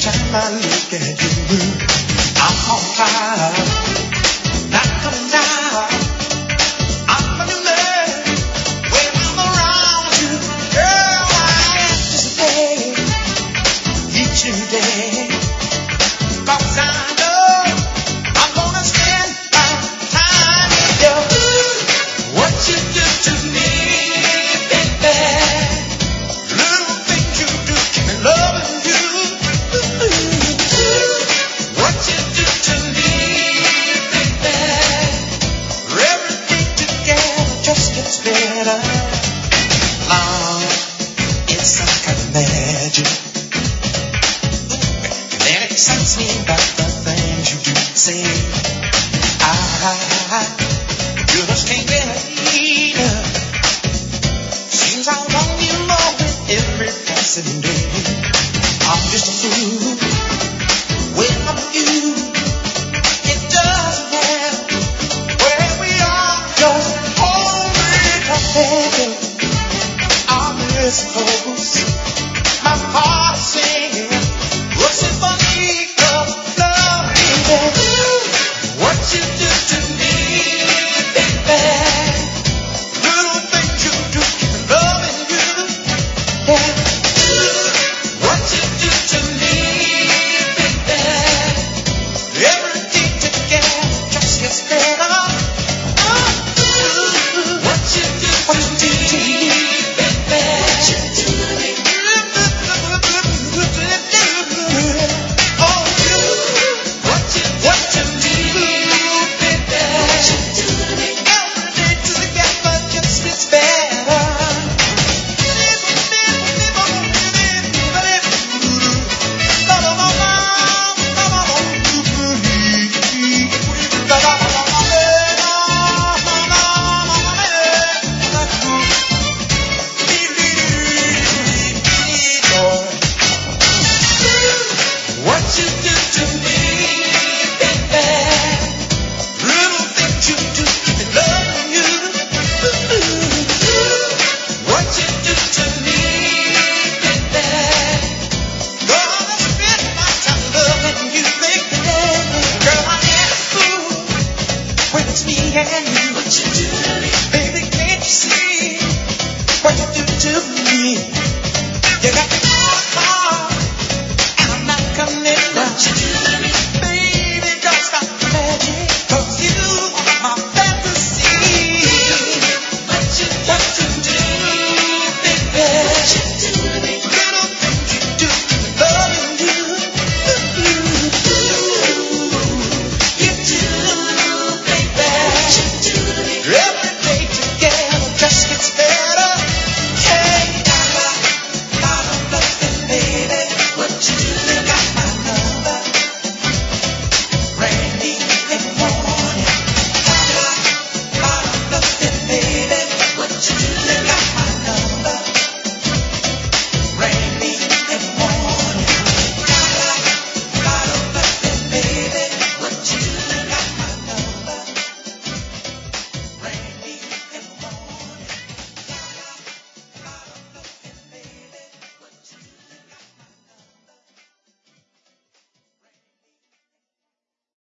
time I look at you, I'm on fire, not coming down. I'm a new man when I'm around you. Girl, I anticipate each new day, 'cause I know I'm gonna spend my time with you. What you do to me, baby, little things you do, keep me loving you. What you do to me, baby, everything together just gets better. Love, it's some kind of magic that excites me about the things you do say. You just can't believe it. Seems I want you more with every passing day. I'm just a fool when I'm with you. It doesn't matter where we are, just hold me tight. I'm this close, my heart is singing, a symphony of love, baby. What you do to me, baby, little things you do, keep me loving you. Yeah. What you do to me, baby, everything together just gets better. What you do to me, baby, what you do to me. Oh, you. What you do to me, baby, what you do to me. Everything together just gets better. What you do to me, baby, little things you do, keep me loving you. What you do to me, baby, gonna spend my time loving you, baby. Girl, I am a fool when it's me and you. What you do to me, baby, can't you see what you do to me? You got